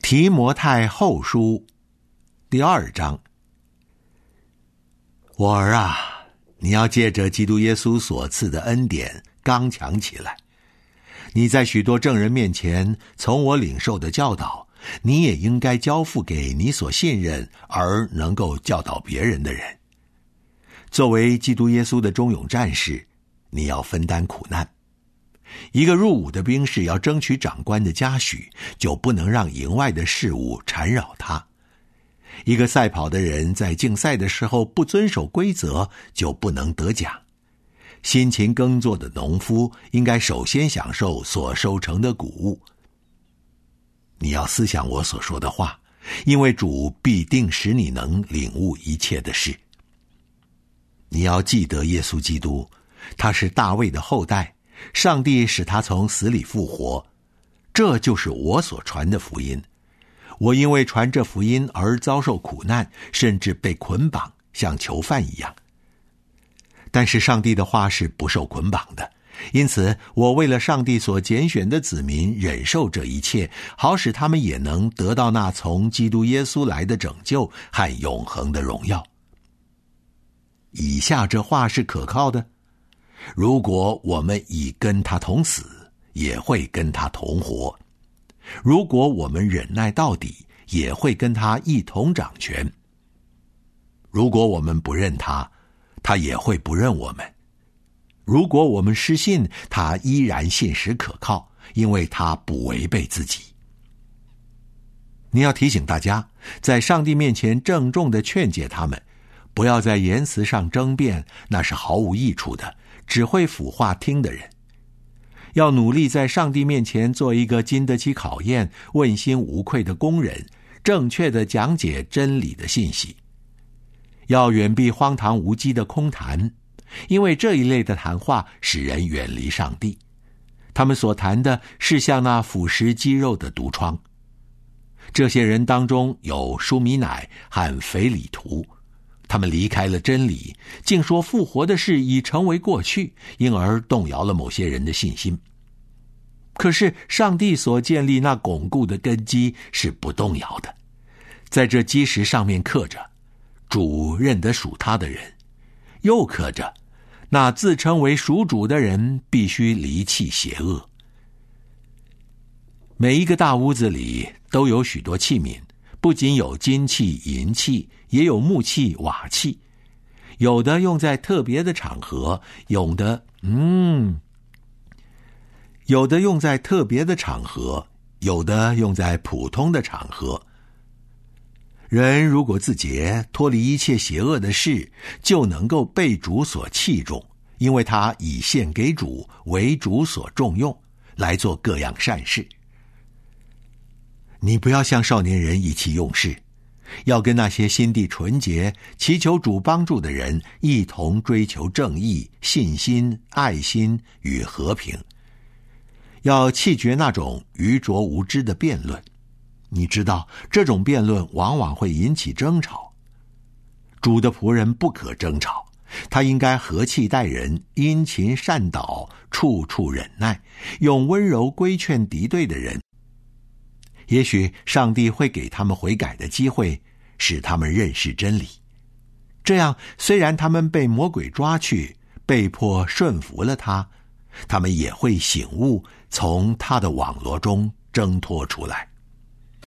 提摩太后书第2章。我儿啊，你要借着基督耶稣所赐的恩典刚强起来。你在许多证人面前从我领受的教导，你也应该交付给你所信任而能够教导别人的人。作为基督耶稣的忠勇战士，你要分担苦难。一个入伍的兵士要争取长官的嘉许，就不能让营外的事物缠扰他。一个赛跑的人在竞赛的时候不遵守规则，就不能得奖。辛勤耕作的农夫应该首先享受所收成的谷物。你要思想我所说的话，因为主必定使你能领悟一切的事。你要记得耶稣基督，他是大卫的后代，上帝使他从死里复活，这就是我所传的福音。我因为传这福音而遭受苦难，甚至被捆绑，像囚犯一样。但是上帝的话是不受捆绑的，因此我为了上帝所拣选的子民忍受这一切，好使他们也能得到那从基督耶稣来的拯救和永恒的荣耀。以下这话是可靠的：如果我们已跟他同死，也会跟他同活；如果我们忍耐到底，也会跟他一同掌权；如果我们不认他，他也会不认我们；如果我们失信，他依然信实可靠，因为他不违背自己。你要提醒大家，在上帝面前郑重地劝诫他们，不要在言辞上争辩，那是毫无益处的，只会腐化听的人。要努力在上帝面前做一个经得起考验、问心无愧的工人，正确地讲解真理的信息。要远避荒唐无稽的空谈，因为这一类的谈话使人远离上帝。他们所谈的是像那腐蚀肌肉的毒疮。这些人当中有舒米乃和腓里图，他们离开了真理，竟说复活的事已成为过去，因而动摇了某些人的信心。可是上帝所建立那巩固的根基是不动摇的，在这基石上面刻着主认得属他的人，又刻着那自称为属主的人必须离弃邪恶。每一个大屋子里都有许多器皿，不仅有金器、银器，也有木器、瓦器，有的用在特别的场合，有的用在特别的场合，有的用在普通的场合。人如果自洁，脱离一切邪恶的事，就能够被主所器重，因为他已献给主，为主所重用，来做各样善事。你不要像少年人意气用事，要跟那些心地纯洁、祈求主帮助的人一同追求正义、信心、爱心与和平。要弃绝那种愚拙无知的辩论，你知道这种辩论往往会引起争吵。主的仆人不可争吵，他应该和气待人，殷勤善导，处处忍耐，用温柔规劝敌对的人。也许上帝会给他们悔改的机会，使他们认识真理。这样，虽然他们被魔鬼抓去，被迫顺服了他，他们也会醒悟，从他的网罗中挣脱出来。